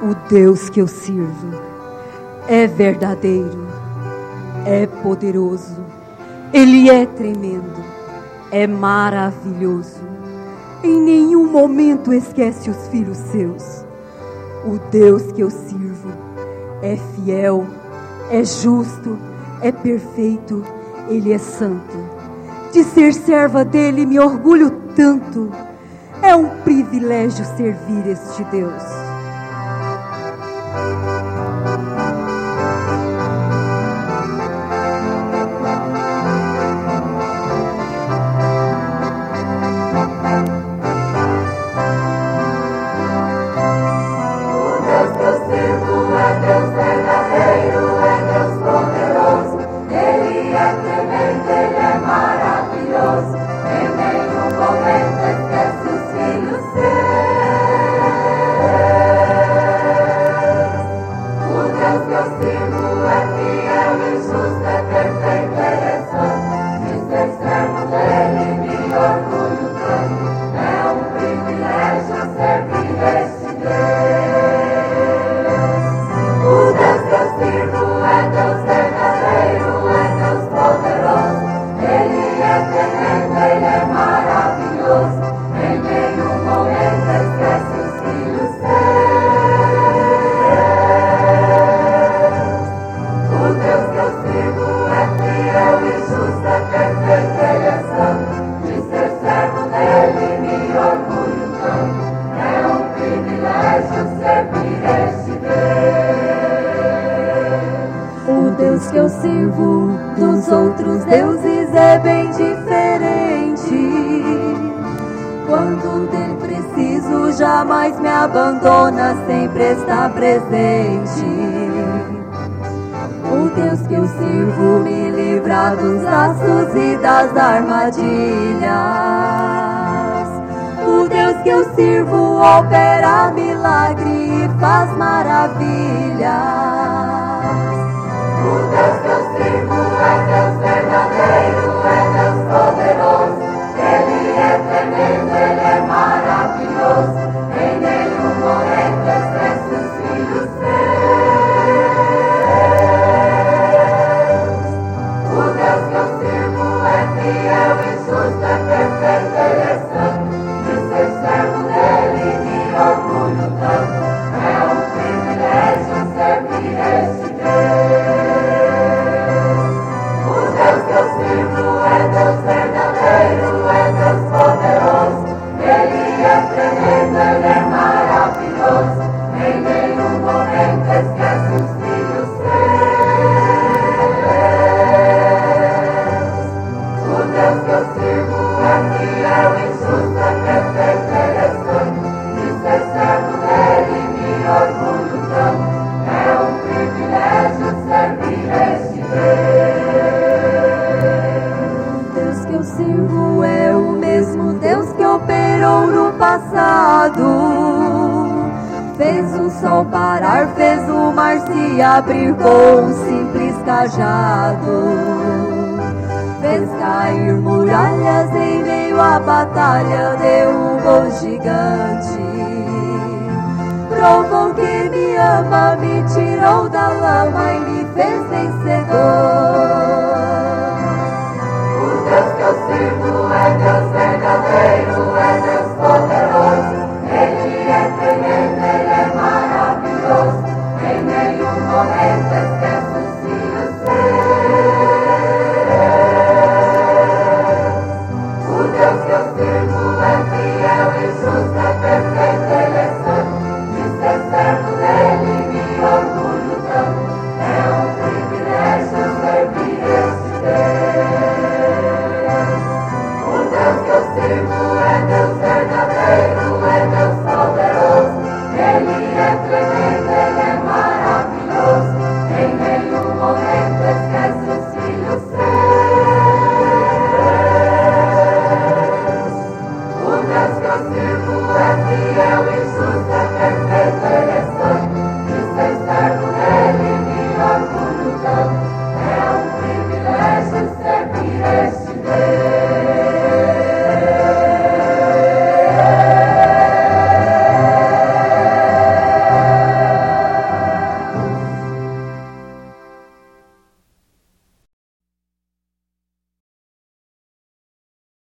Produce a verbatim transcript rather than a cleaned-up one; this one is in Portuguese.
O Deus que eu sirvo é verdadeiro, é poderoso, Ele é tremendo, é maravilhoso. Em nenhum momento esquece os filhos seus. O Deus que eu sirvo é fiel, é justo, é perfeito, Ele é santo. De ser serva dEle me orgulho tanto. É um privilégio servir este Deus. Que eu sirvo dos outros deuses é bem diferente. Quando dele preciso, jamais me abandona, sempre está presente. O Deus que eu sirvo me livra dos laços e das armadilhas. O Deus que eu sirvo opera milagre e faz maravilhas. O Deus que eu sirvo é Deus verdadeiro, é Deus poderoso. Ele é tremendo, Ele é maravilhoso. Em nenhum momento esquece os filhos seus. O Deus que eu sirvo é fiel e justo, é perfeito, Ele é santo. De ser servo dEle me orgulho tanto. É um privilégio servir este Deus. É Deus verdadeiro, é Deus poderoso. Ele é tremendo, Ele é maravilhoso. Em nenhum momento esquece os filhos seus. O Deus que eu sirvo é fiel e justo, é perfeito, Ele é santo. De ser servo dEle me orgulho tanto. É um privilégio servir este Deus. Que eu sirvo é o mesmo Deus que operou no passado. Fez o sol parar, fez o mar se abrir com um simples cajado. Fez cair muralhas em meio à batalha, derrubou gigante. Provou que me ama, me tirou da lama e me fez vencedor. O Deus que eu sirvo é Deus verdadeiro,